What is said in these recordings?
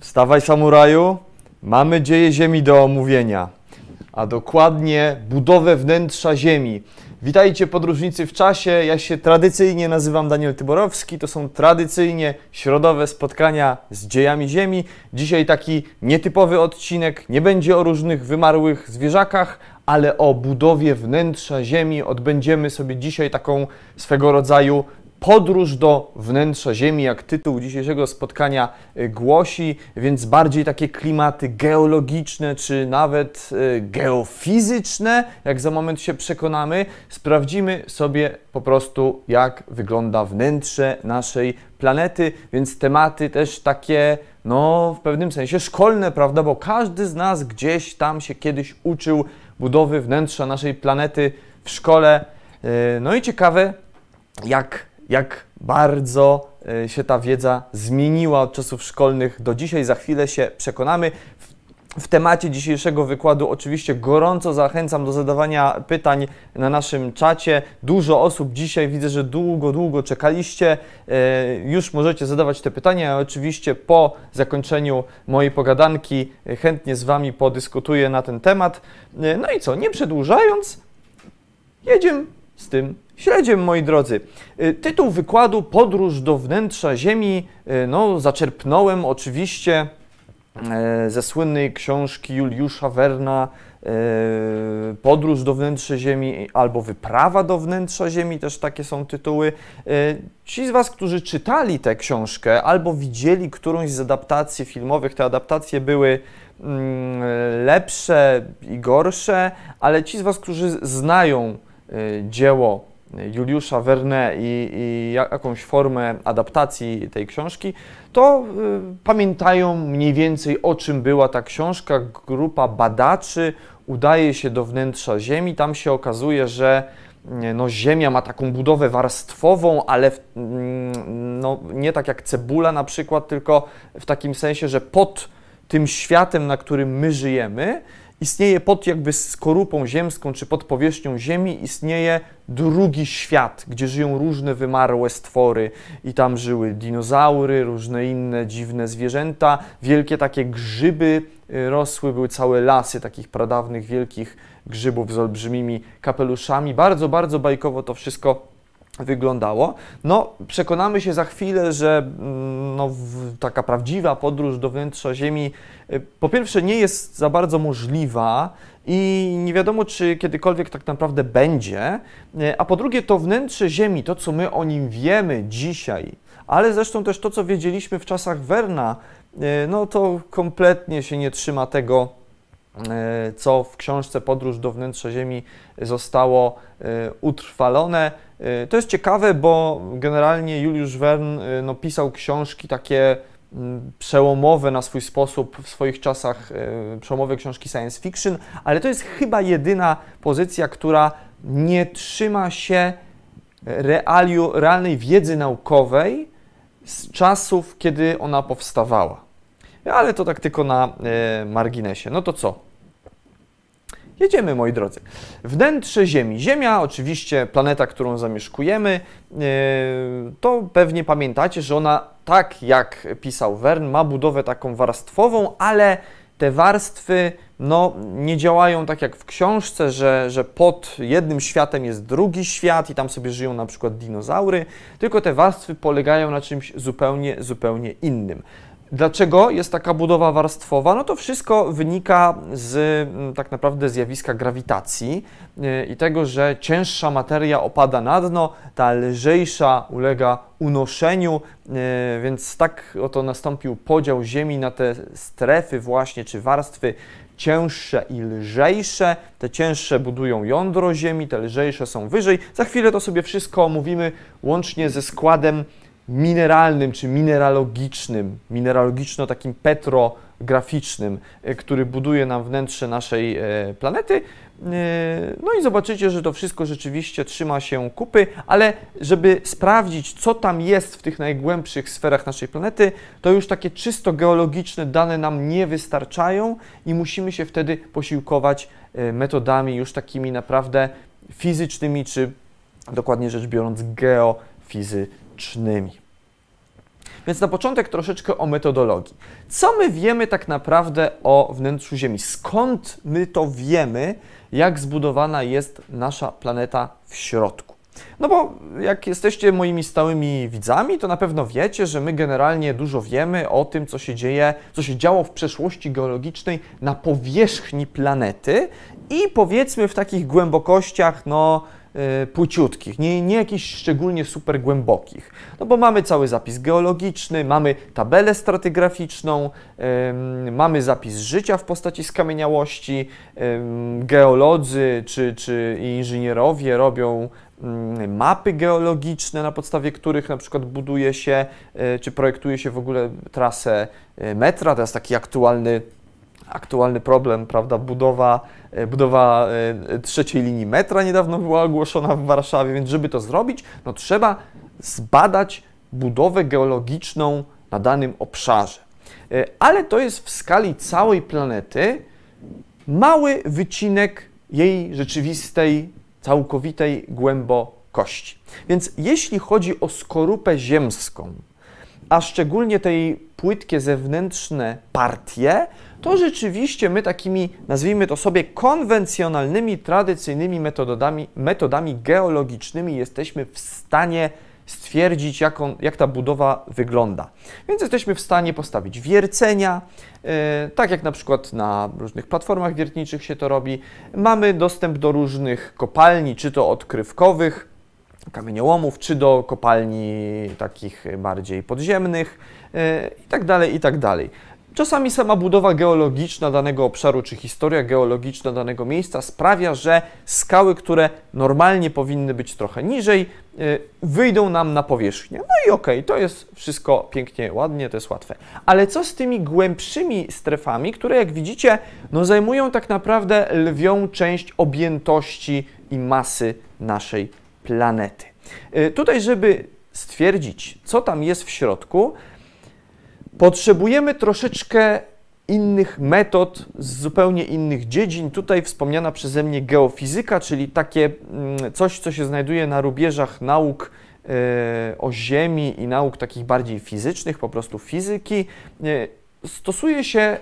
Wstawaj, samuraju, mamy dzieje Ziemi do omówienia, a dokładnie budowę wnętrza Ziemi. Witajcie podróżnicy w czasie, ja się tradycyjnie nazywam Daniel Tyborowski, to są tradycyjnie środowe spotkania z dziejami Ziemi. Dzisiaj taki nietypowy odcinek, nie będzie o różnych wymarłych zwierzakach, ale o budowie wnętrza Ziemi. Odbędziemy sobie dzisiaj taką swego rodzaju podróż do wnętrza Ziemi, jak tytuł dzisiejszego spotkania głosi, więc bardziej takie klimaty geologiczne, czy nawet geofizyczne, jak za moment się przekonamy. Sprawdzimy sobie po prostu, jak wygląda wnętrze naszej planety, więc tematy też takie, no w pewnym sensie szkolne, prawda, bo każdy z nas gdzieś tam się kiedyś uczył budowy wnętrza naszej planety w szkole. No i ciekawe, jak bardzo się ta wiedza zmieniła od czasów szkolnych do dzisiaj. Za chwilę się przekonamy. W temacie dzisiejszego wykładu oczywiście gorąco zachęcam do zadawania pytań na naszym czacie. Dużo osób dzisiaj, widzę, że długo czekaliście. Już możecie zadawać te pytania. Ja oczywiście po zakończeniu mojej pogadanki chętnie z Wami podyskutuję na ten temat. No i co, nie przedłużając, jedziemy z tym śledziem, moi drodzy. Tytuł wykładu Podróż do wnętrza Ziemi, no zaczerpnąłem oczywiście ze słynnej książki Juliusza Verna Podróż do wnętrza Ziemi albo Wyprawa do wnętrza Ziemi, też takie są tytuły. Ci z Was, którzy czytali tę książkę albo widzieli którąś z adaptacji filmowych, te adaptacje były lepsze i gorsze, ale ci z Was, którzy znają dzieło Juliusza Verne i jakąś formę adaptacji tej książki, to pamiętają mniej więcej, o czym była ta książka. Grupa badaczy udaje się do wnętrza Ziemi. Tam się okazuje, że no, Ziemia ma taką budowę warstwową, ale no, nie tak jak cebula na przykład, tylko w takim sensie, że pod tym światem, na którym my żyjemy, istnieje pod jakby skorupą ziemską, czy pod powierzchnią Ziemi istnieje drugi świat, gdzie żyją różne wymarłe stwory i tam żyły dinozaury, różne inne dziwne zwierzęta, wielkie takie grzyby rosły, były całe lasy takich pradawnych, wielkich grzybów z olbrzymimi kapeluszami. Bardzo bajkowo to wszystko wyglądało. No, przekonamy się za chwilę, że no, taka prawdziwa podróż do wnętrza Ziemi po pierwsze nie jest za bardzo możliwa i nie wiadomo, czy kiedykolwiek tak naprawdę będzie, a po drugie to wnętrze Ziemi, to co my o nim wiemy dzisiaj, ale zresztą też to, co wiedzieliśmy w czasach Verna, no to kompletnie się nie trzyma tego, co w książce Podróż do wnętrza Ziemi zostało utrwalone. To jest ciekawe, bo generalnie Juliusz Verne no, pisał książki takie przełomowe na swój sposób w swoich czasach, przełomowe książki science fiction, ale to jest chyba jedyna pozycja, która nie trzyma się realnej wiedzy naukowej z czasów, kiedy ona powstawała. Ale to tak tylko na marginesie. No to co? Jedziemy, moi drodzy. Wnętrze Ziemi. Ziemia, oczywiście planeta, którą zamieszkujemy, to pewnie pamiętacie, że ona, tak jak pisał Verne, ma budowę taką warstwową, ale te warstwy no, nie działają tak jak w książce, że pod jednym światem jest drugi świat i tam sobie żyją na przykład dinozaury, tylko te warstwy polegają na czymś zupełnie innym. Dlaczego jest taka budowa warstwowa? No to wszystko wynika z tak naprawdę zjawiska grawitacji i tego, że cięższa materia opada na dno, ta lżejsza ulega unoszeniu, więc tak oto nastąpił podział Ziemi na te strefy właśnie, czy warstwy cięższe i lżejsze. Te cięższe budują jądro Ziemi, te lżejsze są wyżej. Za chwilę to sobie wszystko omówimy łącznie ze składem mineralnym czy mineralogiczno takim petrograficznym, który buduje nam wnętrze naszej planety. No i zobaczycie, że to wszystko rzeczywiście trzyma się kupy, ale żeby sprawdzić, co tam jest w tych najgłębszych sferach naszej planety, to już takie czysto geologiczne dane nam nie wystarczają i musimy się wtedy posiłkować metodami już takimi naprawdę fizycznymi, czy dokładnie rzecz biorąc geofizycznymi. Więc na początek troszeczkę o metodologii. Co my wiemy tak naprawdę o wnętrzu Ziemi? Skąd my to wiemy, jak zbudowana jest nasza planeta w środku? No bo jak jesteście moimi stałymi widzami, to na pewno wiecie, że my generalnie dużo wiemy o tym, co się dzieje, co się działo w przeszłości geologicznej na powierzchni planety i powiedzmy w takich głębokościach, no płyciutkich, nie jakichś szczególnie super głębokich. No bo mamy cały zapis geologiczny, mamy tabelę stratygraficzną, mamy zapis życia w postaci skamieniałości, geolodzy czy inżynierowie robią mapy geologiczne, na podstawie których na przykład buduje się, czy projektuje się w ogóle trasę metra. To jest taki aktualny problem, prawda? Budowa trzeciej linii metra niedawno była ogłoszona w Warszawie, więc żeby to zrobić, no trzeba zbadać budowę geologiczną na danym obszarze. Ale to jest w skali całej planety mały wycinek jej rzeczywistej, całkowitej głębokości. Więc jeśli chodzi o skorupę ziemską, a szczególnie tej płytkie zewnętrzne partie, to rzeczywiście my takimi, nazwijmy to sobie, konwencjonalnymi, tradycyjnymi metodami geologicznymi jesteśmy w stanie stwierdzić, jak ta budowa wygląda. Więc jesteśmy w stanie postawić wiercenia, tak jak na przykład na różnych platformach wiertniczych się to robi. Mamy dostęp do różnych kopalni, czy to odkrywkowych, kamieniołomów, czy do kopalni takich bardziej podziemnych i tak dalej, i tak dalej. Czasami sama budowa geologiczna danego obszaru, czy historia geologiczna danego miejsca sprawia, że skały, które normalnie powinny być trochę niżej, wyjdą nam na powierzchnię. No i okej, to jest wszystko pięknie, ładnie, to jest łatwe. Ale co z tymi głębszymi strefami, które jak widzicie, no zajmują tak naprawdę lwią część objętości i masy naszej planety. Tutaj, żeby stwierdzić, co tam jest w środku, potrzebujemy troszeczkę innych metod z zupełnie innych dziedzin. Tutaj wspomniana przeze mnie geofizyka, czyli takie coś, co się znajduje na rubieżach nauk o Ziemi i nauk takich bardziej fizycznych, po prostu fizyki. Stosuje się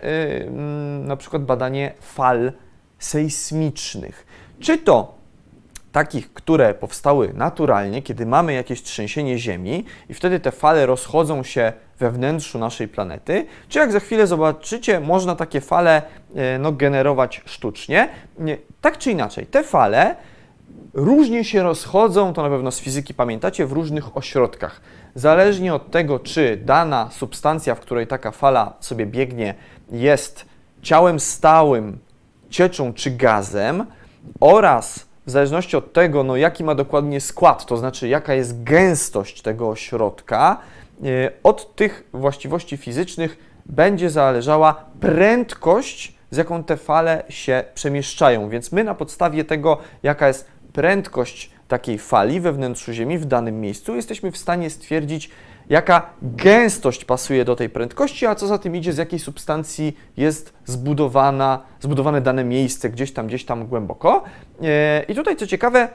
na przykład badanie fal sejsmicznych. Czy to takich, które powstały naturalnie, kiedy mamy jakieś trzęsienie Ziemi i wtedy te fale rozchodzą się we wnętrzu naszej planety, czy jak za chwilę zobaczycie, można takie fale generować sztucznie. Tak czy inaczej, te fale różnie się rozchodzą, to na pewno z fizyki pamiętacie, w różnych ośrodkach. Zależnie od tego, czy dana substancja, w której taka fala sobie biegnie, jest ciałem stałym, cieczą czy gazem, oraz w zależności od tego, jaki ma dokładnie skład, to znaczy jaka jest gęstość tego ośrodka, od tych właściwości fizycznych będzie zależała prędkość, z jaką te fale się przemieszczają. Więc my na podstawie tego, jaka jest prędkość takiej fali we wnętrzu Ziemi w danym miejscu, jesteśmy w stanie stwierdzić, jaka gęstość pasuje do tej prędkości, a co za tym idzie, z jakiej substancji jest zbudowane dane miejsce gdzieś tam głęboko. I tutaj co ciekawe,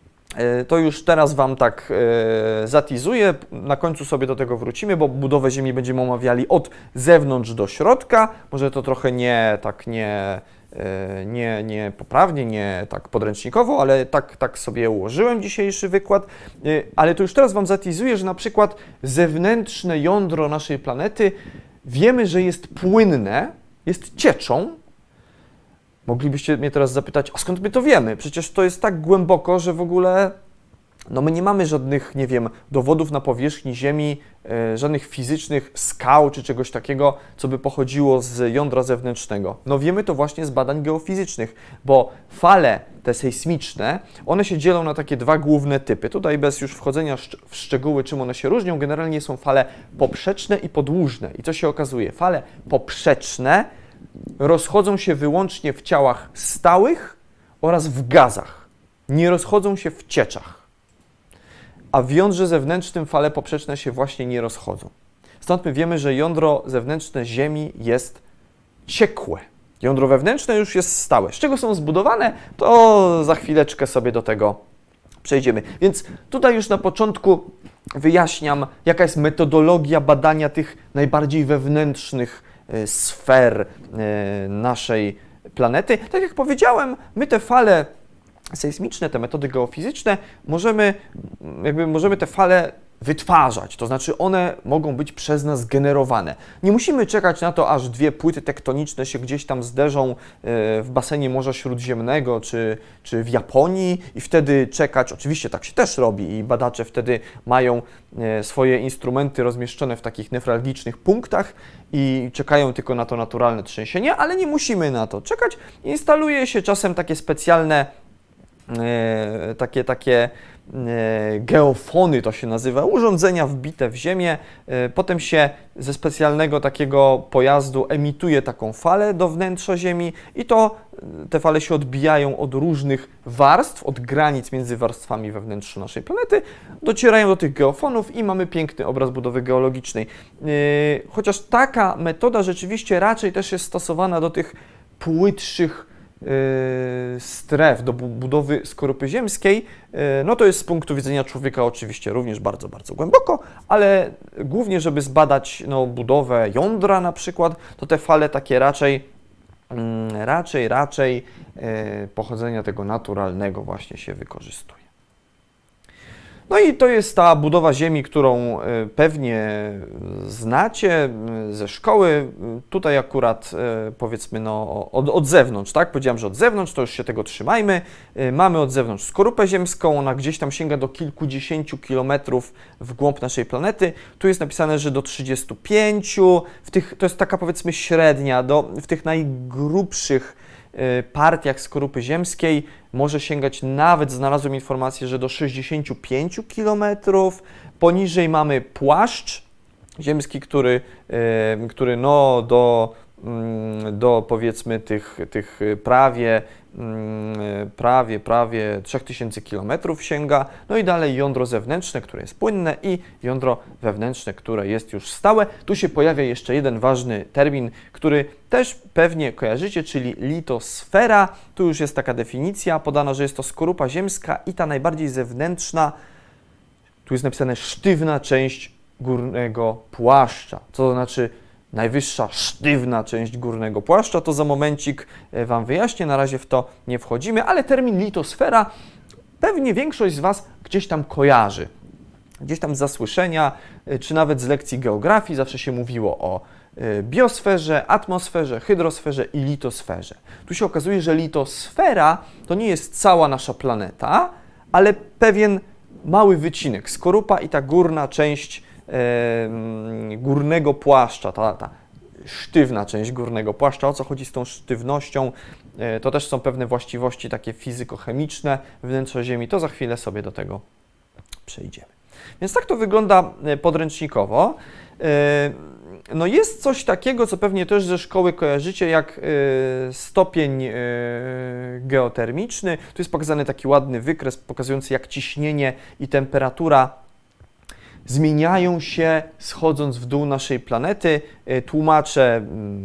to już teraz Wam tak zatizuję, na końcu sobie do tego wrócimy, bo budowę Ziemi będziemy omawiali od zewnątrz do środka. Może to trochę nie poprawnie, nie tak podręcznikowo, ale tak sobie ułożyłem dzisiejszy wykład. Ale to już teraz Wam zatizuję, że na przykład zewnętrzne jądro naszej planety wiemy, że jest płynne, jest cieczą. Moglibyście mnie teraz zapytać, a skąd my to wiemy? Przecież to jest tak głęboko, że w ogóle my nie mamy żadnych, nie wiem, dowodów na powierzchni Ziemi, żadnych fizycznych skał czy czegoś takiego, co by pochodziło z jądra zewnętrznego. Wiemy to właśnie z badań geofizycznych, bo fale te sejsmiczne, one się dzielą na takie dwa główne typy. Tutaj bez już wchodzenia w szczegóły, czym one się różnią, generalnie są fale poprzeczne i podłużne. I co się okazuje? Fale poprzeczne rozchodzą się wyłącznie w ciałach stałych oraz w gazach. Nie rozchodzą się w cieczach. A w jądrze zewnętrznym fale poprzeczne się właśnie nie rozchodzą. Stąd my wiemy, że jądro zewnętrzne Ziemi jest ciekłe. Jądro wewnętrzne już jest stałe. Z czego są zbudowane, to za chwileczkę sobie do tego przejdziemy. Więc tutaj już na początku wyjaśniam, jaka jest metodologia badania tych najbardziej wewnętrznych sfer naszej planety. Tak jak powiedziałem, my te fale sejsmiczne, te metody geofizyczne, możemy te fale wytwarzać, to znaczy one mogą być przez nas generowane. Nie musimy czekać na to, aż dwie płyty tektoniczne się gdzieś tam zderzą w basenie Morza Śródziemnego czy w Japonii i wtedy czekać, oczywiście tak się też robi i badacze wtedy mają swoje instrumenty rozmieszczone w takich newralgicznych punktach i czekają tylko na to naturalne trzęsienie, ale nie musimy na to czekać. Instaluje się czasem takie specjalne geofony to się nazywa, urządzenia wbite w ziemię, potem się ze specjalnego takiego pojazdu emituje taką falę do wnętrza Ziemi i te fale się odbijają od różnych warstw, od granic między warstwami we wnętrzu naszej planety, docierają do tych geofonów i mamy piękny obraz budowy geologicznej. Chociaż taka metoda rzeczywiście raczej też jest stosowana do tych płytszych stref, do budowy skorupy ziemskiej, no to jest z punktu widzenia człowieka oczywiście również bardzo, bardzo głęboko, ale głównie, żeby zbadać budowę jądra na przykład, to te fale takie raczej pochodzenia tego naturalnego właśnie się wykorzystuje. No i to jest ta budowa Ziemi, którą pewnie znacie ze szkoły. Tutaj akurat powiedzmy od zewnątrz, tak? Powiedziałem, że od zewnątrz, to już się tego trzymajmy. Mamy od zewnątrz skorupę ziemską, ona gdzieś tam sięga do kilkudziesięciu kilometrów w głąb naszej planety. Tu jest napisane, że do 35, to jest taka powiedzmy średnia, w tych najgrubszych partiach skorupy ziemskiej może sięgać nawet, znalazłem informację, że do 65 km. Poniżej mamy płaszcz ziemski, który do powiedzmy tych prawie 3000 km sięga. No i dalej jądro zewnętrzne, które jest płynne i jądro wewnętrzne, które jest już stałe. Tu się pojawia jeszcze jeden ważny termin, który też pewnie kojarzycie, czyli litosfera. Tu już jest taka definicja podana, że jest to skorupa ziemska i ta najbardziej zewnętrzna, tu jest napisane sztywna część górnego płaszcza. Co to znaczy najwyższa sztywna część górnego płaszcza, to za momencik Wam wyjaśnię, na razie w to nie wchodzimy, ale termin litosfera pewnie większość z Was gdzieś tam kojarzy. Gdzieś tam z zasłyszenia, czy nawet z lekcji geografii zawsze się mówiło o biosferze, atmosferze, hydrosferze i litosferze. Tu się okazuje, że litosfera to nie jest cała nasza planeta, ale pewien mały wycinek, skorupa i ta górna część górnego płaszcza, ta sztywna część górnego płaszcza. O co chodzi z tą sztywnością? To też są pewne właściwości takie fizykochemiczne wnętrza Ziemi. To za chwilę sobie do tego przejdziemy. Więc tak to wygląda podręcznikowo. No jest coś takiego, co pewnie też ze szkoły kojarzycie, jak stopień geotermiczny. Tu jest pokazany taki ładny wykres pokazujący, jak ciśnienie i temperatura zmieniają się schodząc w dół naszej planety. Tłumaczę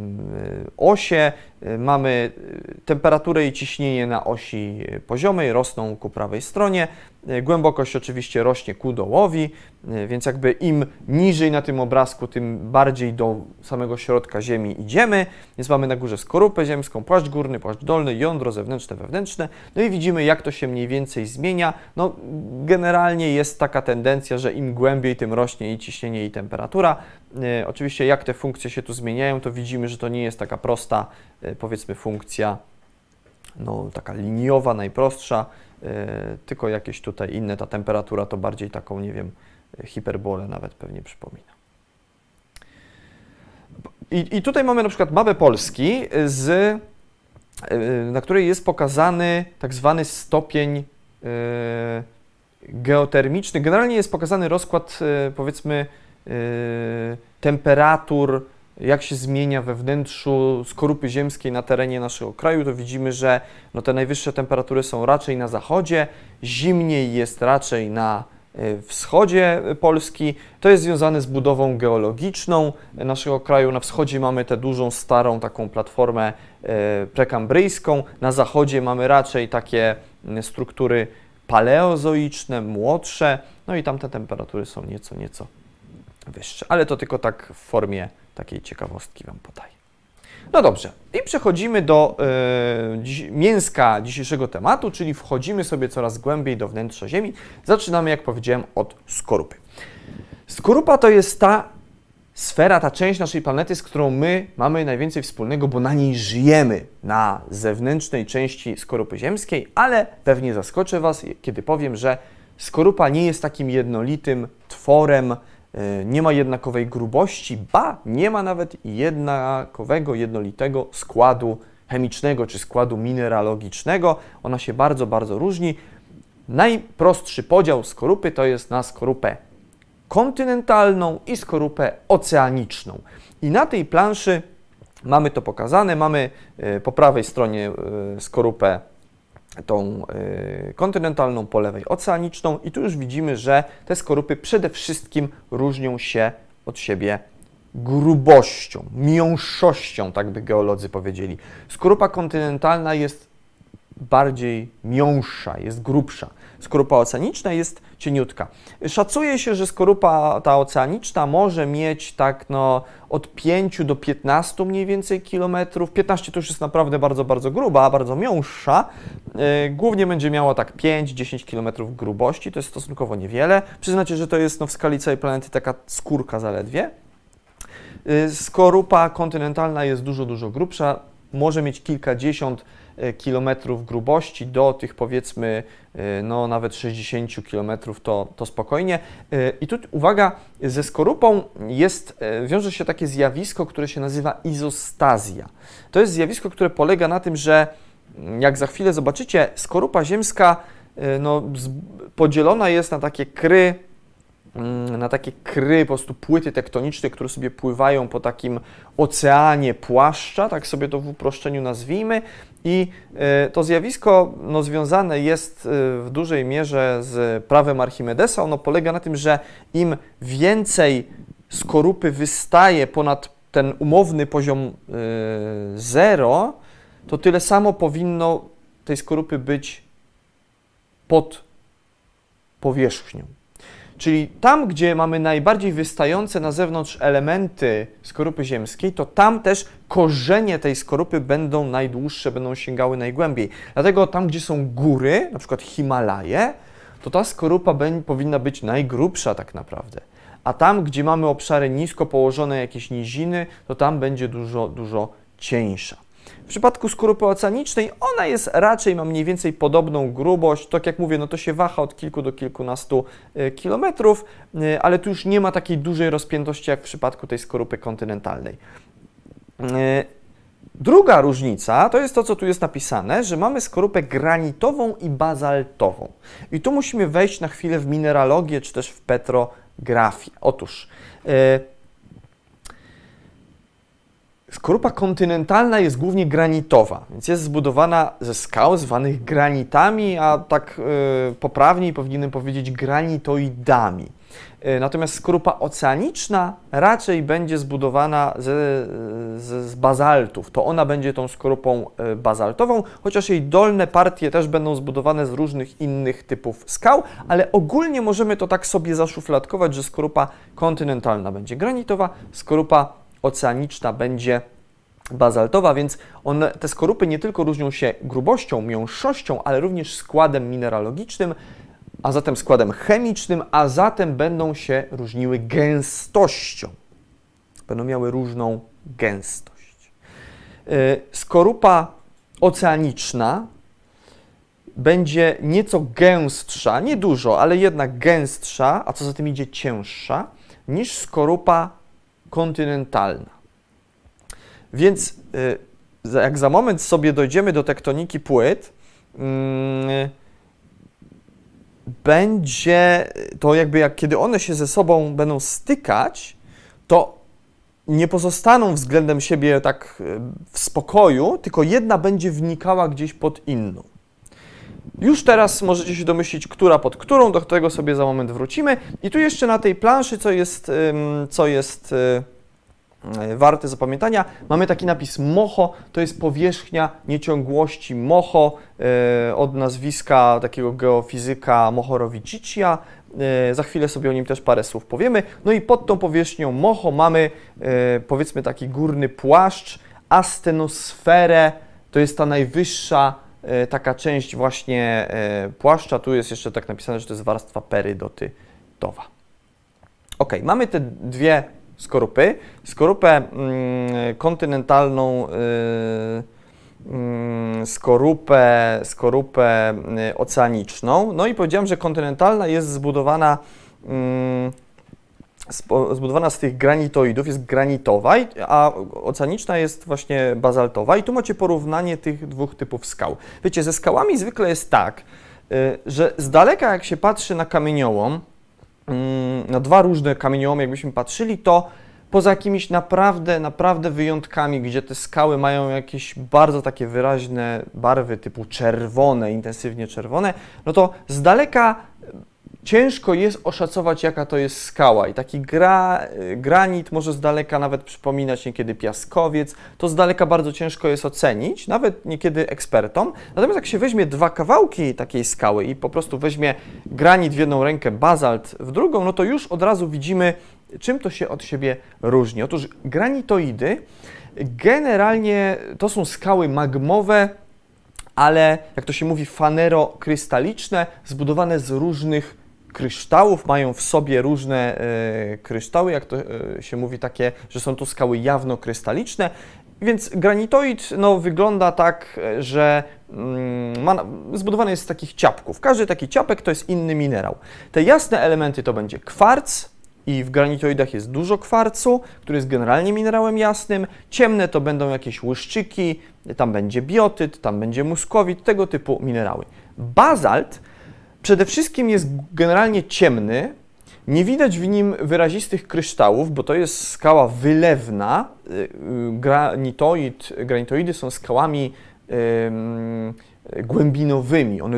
osie. Mamy temperaturę i ciśnienie na osi poziomej, rosną ku prawej stronie. Głębokość oczywiście rośnie ku dołowi, więc jakby im niżej na tym obrazku, tym bardziej do samego środka Ziemi idziemy. Więc mamy na górze skorupę ziemską, płaszcz górny, płaszcz dolny, jądro zewnętrzne, wewnętrzne. No i widzimy, jak to się mniej więcej zmienia. No, generalnie jest taka tendencja, że im głębiej, tym rośnie i ciśnienie, i temperatura. Oczywiście jak te funkcje się tu zmieniają, to widzimy, że to nie jest taka prosta, powiedzmy, funkcja, taka liniowa, najprostsza, tylko jakieś tutaj inne. Ta temperatura to bardziej taką, nie wiem, hiperbolę nawet pewnie przypomina. I tutaj mamy na przykład mapę Polski, na której jest pokazany tak zwany stopień geotermiczny. Generalnie jest pokazany rozkład, powiedzmy, temperatur, jak się zmienia we wnętrzu skorupy ziemskiej na terenie naszego kraju, to widzimy, że te najwyższe temperatury są raczej na zachodzie, zimniej jest raczej na wschodzie Polski. To jest związane z budową geologiczną naszego kraju. Na wschodzie mamy tę dużą, starą taką platformę prekambryjską, na zachodzie mamy raczej takie struktury paleozoiczne, młodsze, no i tam te temperatury są nieco wyższe, ale to tylko tak w formie takiej ciekawostki Wam podaję. No dobrze, i przechodzimy do mięska dzisiejszego tematu, czyli wchodzimy sobie coraz głębiej do wnętrza Ziemi. Zaczynamy, jak powiedziałem, od skorupy. Skorupa to jest ta sfera, ta część naszej planety, z którą my mamy najwięcej wspólnego, bo na niej żyjemy, na zewnętrznej części skorupy ziemskiej, ale pewnie zaskoczę Was, kiedy powiem, że skorupa nie jest takim jednolitym tworem, nie ma jednakowej grubości, ba, nie ma nawet jednakowego, jednolitego składu chemicznego czy składu mineralogicznego. Ona się bardzo różni. Najprostszy podział skorupy to jest na skorupę kontynentalną i skorupę oceaniczną. I na tej planszy mamy to pokazane. Mamy po prawej stronie skorupę tą kontynentalną, po lewej oceaniczną i tu już widzimy, że te skorupy przede wszystkim różnią się od siebie grubością, miąższością, tak by geolodzy powiedzieli. Skorupa kontynentalna jest bardziej miąższa, jest grubsza. Skorupa oceaniczna jest cieniutka. Szacuje się, że skorupa ta oceaniczna może mieć tak od 5 do 15 mniej więcej kilometrów. 15 to już jest naprawdę bardzo gruba, bardzo miąższa. Głównie będzie miała tak 5-10 kilometrów grubości, to jest stosunkowo niewiele. Przyznacie, że to jest w skali całej planety taka skórka zaledwie. Skorupa kontynentalna jest dużo grubsza, może mieć kilkadziesiąt kilometrów grubości do tych, powiedzmy, nawet 60 kilometrów to spokojnie. I tu uwaga, ze skorupą wiąże się takie zjawisko, które się nazywa izostazja. To jest zjawisko, które polega na tym, że jak za chwilę zobaczycie, skorupa ziemska podzielona jest na takie kry, po prostu płyty tektoniczne, które sobie pływają po takim oceanie płaszcza, tak sobie to w uproszczeniu nazwijmy. I to zjawisko związane jest w dużej mierze z prawem Archimedesa. Ono polega na tym, że im więcej skorupy wystaje ponad ten umowny poziom 0, to tyle samo powinno tej skorupy być pod powierzchnią. Czyli tam, gdzie mamy najbardziej wystające na zewnątrz elementy skorupy ziemskiej, to tam też korzenie tej skorupy będą najdłuższe, będą sięgały najgłębiej. Dlatego tam, gdzie są góry, na przykład Himalaje, to ta skorupa powinna być najgrubsza tak naprawdę. A tam, gdzie mamy obszary nisko położone, jakieś niziny, to tam będzie dużo cieńsza. W przypadku skorupy oceanicznej ona jest raczej, ma mniej więcej podobną grubość, tak jak mówię, to się waha od kilku do kilkunastu kilometrów, ale tu już nie ma takiej dużej rozpiętości jak w przypadku tej skorupy kontynentalnej. Druga różnica to jest to, co tu jest napisane, że mamy skorupę granitową i bazaltową. I tu musimy wejść na chwilę w mineralogię, czy też w petrografię. Otóż skorupa kontynentalna jest głównie granitowa, więc jest zbudowana ze skał zwanych granitami, a tak poprawniej powinienem powiedzieć granitoidami. Natomiast skorupa oceaniczna raczej będzie zbudowana z bazaltów. To ona będzie tą skorupą bazaltową, chociaż jej dolne partie też będą zbudowane z różnych innych typów skał, ale ogólnie możemy to tak sobie zaszufladkować, że skorupa kontynentalna będzie granitowa, skorupa oceaniczna będzie bazaltowa, więc te skorupy nie tylko różnią się grubością, miąższością, ale również składem mineralogicznym, a zatem składem chemicznym, a zatem będą się różniły gęstością. Będą miały różną gęstość. Skorupa oceaniczna będzie nieco gęstsza, nie dużo, ale jednak gęstsza, a co za tym idzie cięższa, niż skorupa kontynentalna. Więc jak za moment sobie dojdziemy do tektoniki płyt, będzie to kiedy one się ze sobą będą stykać, to nie pozostaną względem siebie tak w spokoju, tylko jedna będzie wnikała gdzieś pod inną. Już teraz możecie się domyślić, która pod którą, do tego sobie za moment wrócimy. I tu jeszcze na tej planszy, co jest warte zapamiętania. Mamy taki napis Moho, to jest powierzchnia nieciągłości Moho od nazwiska takiego geofizyka Mohorovičičia. Za chwilę sobie o nim też parę słów powiemy. No i pod tą powierzchnią Moho mamy powiedzmy taki górny płaszcz, astenosferę, to jest ta najwyższa taka część właśnie płaszcza. Tu jest jeszcze tak napisane, że to jest warstwa perydotytowa. Ok, mamy te dwie skorupy. Skorupę kontynentalną, skorupę oceaniczną. No i powiedziałem, że kontynentalna jest zbudowana z tych granitoidów, jest granitowa, a oceaniczna jest właśnie bazaltowa. I tu macie porównanie tych dwóch typów skał. Wiecie, ze skałami zwykle jest tak, że z daleka jak się patrzy na kamieniołom, na dwa różne kamieniołomy jakbyśmy patrzyli, to poza jakimiś naprawdę wyjątkami, gdzie te skały mają jakieś bardzo takie wyraźne barwy typu czerwone, intensywnie czerwone, no to z daleka ciężko jest oszacować, jaka to jest skała. I taki granit może z daleka nawet przypominać niekiedy piaskowiec. To z daleka bardzo ciężko jest ocenić, nawet niekiedy ekspertom. Natomiast jak się weźmie dwa kawałki takiej skały i po prostu weźmie granit w jedną rękę, bazalt w drugą, no to już od razu widzimy, czym to się od siebie różni. Otóż granitoidy generalnie to są skały magmowe, ale jak to się mówi, fanerokrystaliczne, zbudowane z różnych kryształów, mają w sobie różne kryształy, jak to się mówi, takie, że są to skały jawnokrystaliczne. Więc granitoid no, wygląda tak, że zbudowany jest z takich ciapków. Każdy taki ciapek to jest inny minerał. Te jasne elementy to będzie kwarc i w granitoidach jest dużo kwarcu, który jest generalnie minerałem jasnym. Ciemne to będą jakieś łyżczyki, tam będzie biotyt, tam będzie muskowit, tego typu minerały. Bazalt przede wszystkim jest generalnie ciemny, nie widać w nim wyrazistych kryształów, bo to jest skała wylewna. Granitoidy są skałami głębinowymi. One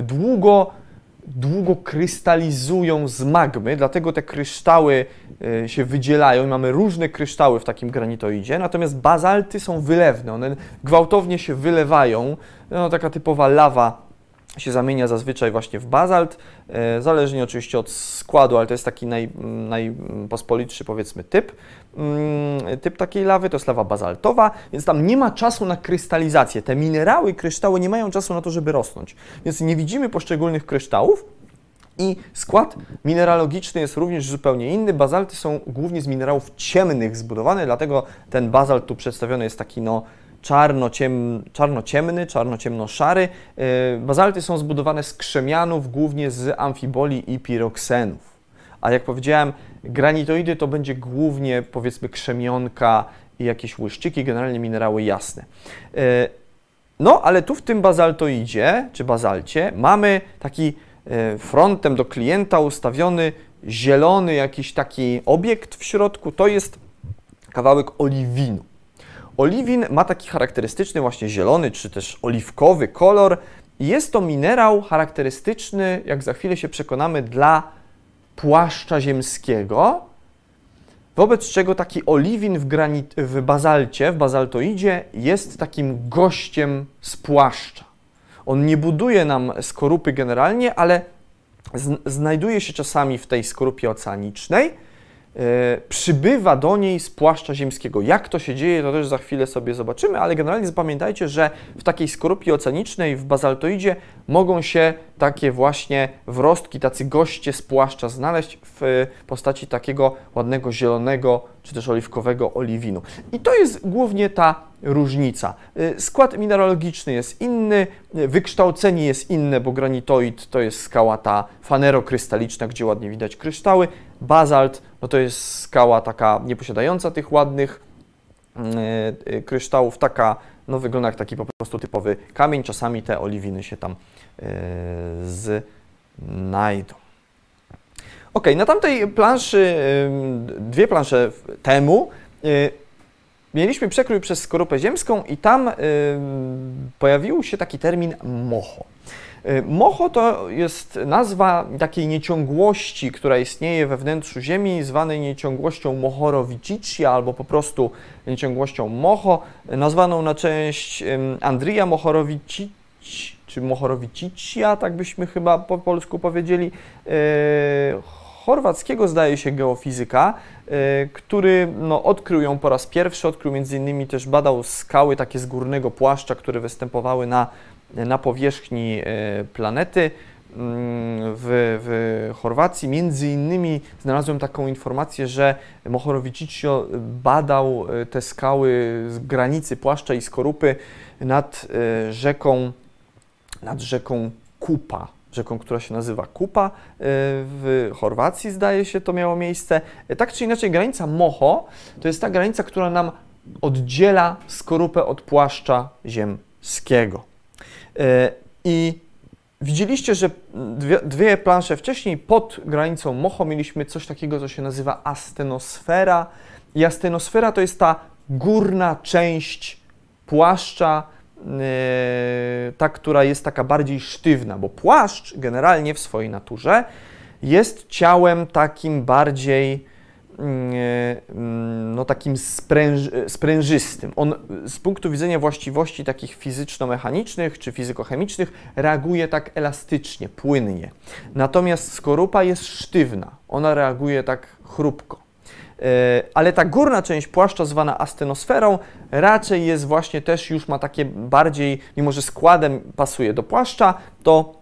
długo krystalizują z magmy, dlatego te kryształy się wydzielają i mamy różne kryształy w takim granitoidzie, natomiast bazalty są wylewne, one gwałtownie się wylewają, no, taka typowa lawa się zamienia zazwyczaj właśnie w bazalt, zależnie oczywiście od składu, ale to jest taki najpospolitszy powiedzmy typ takiej lawy, to jest lawa bazaltowa, więc tam nie ma czasu na krystalizację. Te minerały, kryształy nie mają czasu na to, żeby rosnąć, więc nie widzimy poszczególnych kryształów i skład mineralogiczny jest również zupełnie inny. Bazalty są głównie z minerałów ciemnych zbudowane, dlatego ten bazalt tu przedstawiony jest taki no czarno-ciemny, czarno-ciemno-szary. Bazalty są zbudowane z krzemianów, głównie z amfiboli i piroksenów. A jak powiedziałem, granitoidy to będzie głównie, powiedzmy, krzemionka i jakieś łyżczyki, generalnie minerały jasne. No, ale tu w tym bazaltoidzie, czy bazalcie, mamy taki frontem do klienta ustawiony zielony jakiś taki obiekt w środku, to jest kawałek oliwinu. Oliwin ma taki charakterystyczny właśnie zielony, czy też oliwkowy kolor. Jest to minerał charakterystyczny, jak za chwilę się przekonamy, dla płaszcza ziemskiego, wobec czego taki oliwin w bazalcie, w bazaltoidzie jest takim gościem z płaszcza. On nie buduje nam skorupy generalnie, ale znajduje się czasami w tej skorupie oceanicznej, przybywa do niej z płaszcza ziemskiego. Jak to się dzieje, to też za chwilę sobie zobaczymy, ale generalnie zapamiętajcie, że w takiej skorupie oceanicznej, w bazaltoidzie mogą się takie właśnie wrostki, tacy goście z płaszcza znaleźć w postaci takiego ładnego zielonego czy też oliwkowego oliwinu. I to jest głównie ta różnica. Skład mineralogiczny jest inny, wykształcenie jest inne, bo granitoid to jest skała ta fanerokrystaliczna, gdzie ładnie widać kryształy. Bazalt no to jest skała taka nieposiadająca tych ładnych kryształów, taka no wygląda jak taki po prostu typowy kamień. Czasami te oliwiny się tam znajdą. Ok, na tamtej planszy, dwie plansze temu, mieliśmy przekrój przez skorupę ziemską i tam pojawił się taki termin moho. Moho to jest nazwa takiej nieciągłości, która istnieje we wnętrzu Ziemi, zwanej nieciągłością Mohorovičičia albo po prostu nieciągłością Moho, nazwaną na cześć Andrija Mohorovičič, czy Mohorovičičia, tak byśmy chyba po polsku powiedzieli, chorwackiego, zdaje się, geofizyka, który odkrył ją po raz pierwszy, odkrył między innymi też, badał skały takie z górnego płaszcza, które występowały na powierzchni planety w Chorwacji. Między innymi znalazłem taką informację, że Mohorovičič badał te skały z granicy płaszcza i skorupy nad rzeką Kupa. Rzeką, która się nazywa Kupa, w Chorwacji, zdaje się, to miało miejsce. Tak czy inaczej, granica Moho to jest ta granica, która nam oddziela skorupę od płaszcza ziemskiego. I widzieliście, że dwie plansze wcześniej pod granicą Moho mieliśmy coś takiego, co się nazywa astenosfera. I astenosfera to jest ta górna część płaszcza, ta, która jest taka bardziej sztywna, bo płaszcz generalnie w swojej naturze jest ciałem takim bardziej takim sprężystym. On z punktu widzenia właściwości takich fizyczno-mechanicznych czy fizykochemicznych reaguje tak elastycznie, płynnie. Natomiast skorupa jest sztywna, ona reaguje tak chrupko. Ale ta górna część płaszcza zwana astenosferą raczej jest właśnie też już ma takie bardziej, mimo że składem pasuje do płaszcza, to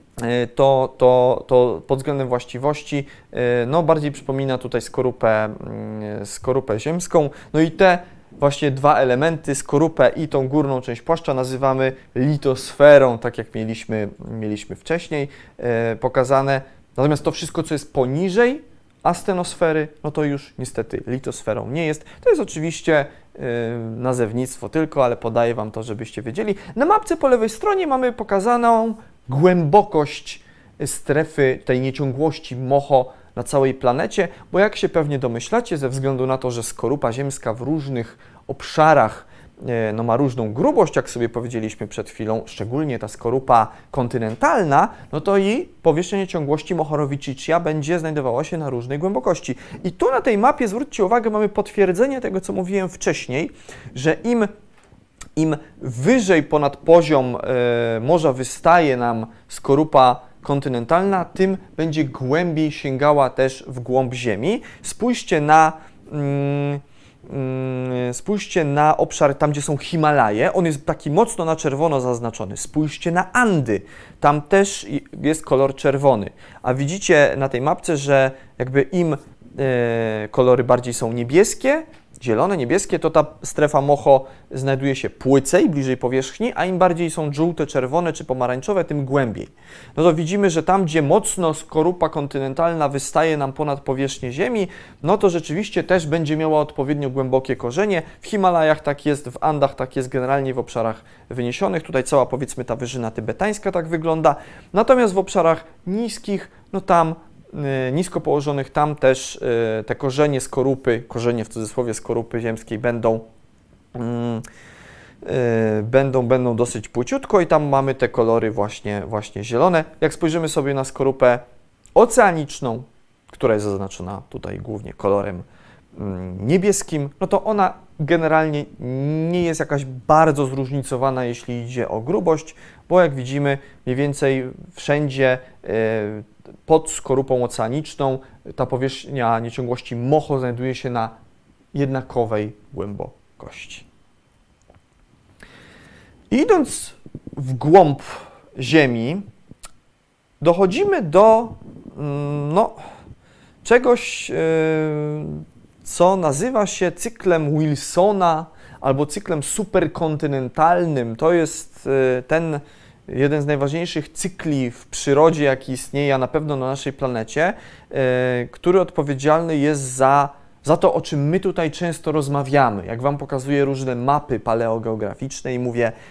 pod względem właściwości bardziej przypomina tutaj skorupę ziemską. No i te właśnie dwa elementy, skorupę i tą górną część płaszcza, nazywamy litosferą, tak jak mieliśmy wcześniej pokazane. Natomiast to wszystko, co jest poniżej astenosfery, no to już niestety litosferą nie jest. To jest oczywiście nazewnictwo tylko, ale podaję Wam to, żebyście wiedzieli. Na mapce po lewej stronie mamy pokazaną głębokość strefy tej nieciągłości Moho na całej planecie, bo jak się pewnie domyślacie, ze względu na to, że skorupa ziemska w różnych obszarach ma różną grubość, jak sobie powiedzieliśmy przed chwilą, szczególnie ta skorupa kontynentalna, no to i powierzchnia nieciągłości Mohorovičičia będzie znajdowała się na różnej głębokości. I tu na tej mapie, zwróćcie uwagę, mamy potwierdzenie tego, co mówiłem wcześniej, że im wyżej ponad poziom morza wystaje nam skorupa kontynentalna, tym będzie głębiej sięgała też w głąb Ziemi. Spójrzcie na obszar tam, gdzie są Himalaje. On jest taki mocno na czerwono zaznaczony. Spójrzcie na Andy. Tam też jest kolor czerwony. A widzicie na tej mapce, że jakby im kolory bardziej są niebieskie, zielone, niebieskie, to ta strefa Moho znajduje się płycej, bliżej powierzchni, a im bardziej są żółte, czerwone czy pomarańczowe, tym głębiej. No to widzimy, że tam, gdzie mocno skorupa kontynentalna wystaje nam ponad powierzchnię Ziemi, no to rzeczywiście też będzie miała odpowiednio głębokie korzenie. W Himalajach tak jest, w Andach tak jest, generalnie w obszarach wyniesionych. Tutaj cała, powiedzmy, ta wyżyna tybetańska tak wygląda. Natomiast w obszarach niskich, no tam nisko położonych, tam też te korzenie skorupy, korzenie w cudzysłowie skorupy ziemskiej będą dosyć płyciutko i tam mamy te kolory właśnie zielone. Jak spojrzymy sobie na skorupę oceaniczną, która jest zaznaczona tutaj głównie kolorem niebieskim, no to ona generalnie nie jest jakaś bardzo zróżnicowana, jeśli idzie o grubość, bo jak widzimy, mniej więcej wszędzie pod skorupą oceaniczną ta powierzchnia nieciągłości Moho znajduje się na jednakowej głębokości. Idąc w głąb Ziemi, dochodzimy do czegoś, co nazywa się cyklem Wilsona albo cyklem superkontynentalnym. To jest jeden z najważniejszych cykli w przyrodzie, jaki istnieje, a na pewno na naszej planecie, który odpowiedzialny jest za to, o czym my tutaj często rozmawiamy. Jak Wam pokazuję różne mapy paleogeograficzne i mówię,